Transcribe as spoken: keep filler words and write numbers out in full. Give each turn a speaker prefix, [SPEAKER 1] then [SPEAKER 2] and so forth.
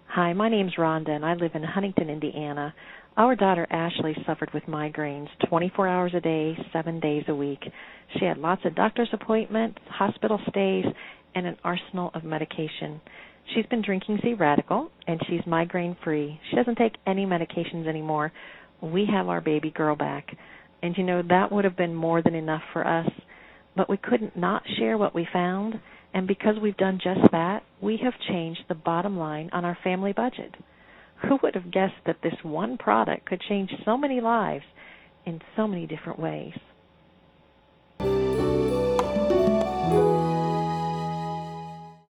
[SPEAKER 1] Hi, my name's Rhonda, and I live in Huntington, Indiana. Our daughter Ashley suffered with migraines twenty-four hours a day, seven days a week. She had lots of doctor's appointments, hospital stays, and an arsenal of medication. She's been drinking Z-Radical, and she's migraine-free. She doesn't take any medications anymore. We have our baby girl back. And, you know, that would have been more than enough for us, but we couldn't not share what we found. And because we've done just that, we have changed the bottom line on our family budget. Who would have guessed that this one product could change so many lives in so many different ways?